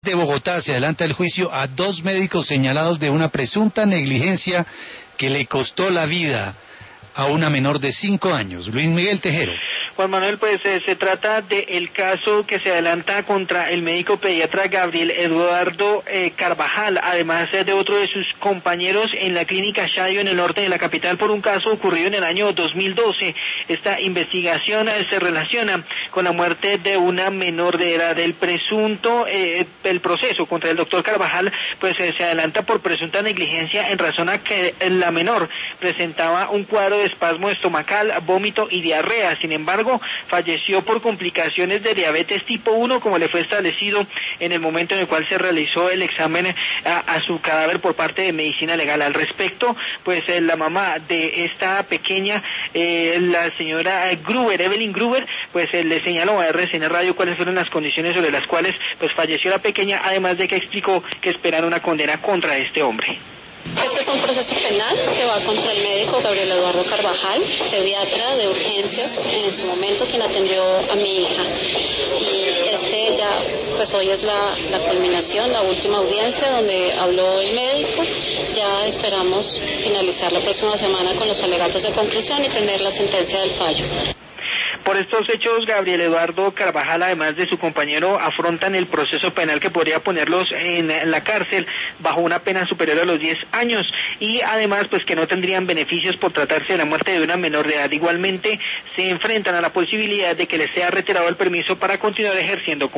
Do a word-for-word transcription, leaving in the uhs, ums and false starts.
De Bogotá se adelanta el juicio a dos médicos señalados de una presunta negligencia que le costó la vida a una menor de cinco años. Luis Miguel Tejero. Juan Manuel, pues eh, se trata del caso que se adelanta contra el médico pediatra Gabriel Eduardo eh, Carvajal, además eh, de otro de sus compañeros en la clínica Shayo en el norte de la capital por un caso ocurrido en el año dos mil doce. Esta investigación eh, se relaciona con la muerte de una menor de edad. El presunto, eh, el proceso contra el doctor Carvajal, pues eh, se adelanta por presunta negligencia en razón a que la menor presentaba un cuadro de espasmo estomacal, vómito y diarrea. Sin embargo, falleció por complicaciones de diabetes tipo uno, como le fue establecido en el momento en el cual se realizó el examen a, a su cadáver por parte de medicina legal. Al respecto, pues eh, la mamá de esta pequeña, eh, la señora Gruber, Evelyn Gruber, pues eh, le señaló a R C N Radio cuáles fueron las condiciones sobre las cuales pues falleció la pequeña, además de que explicó que esperan una condena contra este hombre. Este es un proceso penal que va contra el médico Gabriel Eduardo Carvajal, pediatra de urgencias, en su momento quien atendió a mi hija. Y este ya, pues hoy es la, la culminación, la última audiencia donde habló el médico. Ya esperamos finalizar la próxima semana con los alegatos de conclusión y tener la sentencia del fallo. Por estos hechos, Gabriel Eduardo Carvajal, además de su compañero, afrontan el proceso penal que podría ponerlos en la cárcel bajo una pena superior a los diez años y además pues que no tendrían beneficios por tratarse de la muerte de una menor de edad. Igualmente se enfrentan a la posibilidad de que les sea retirado el permiso para continuar ejerciendo como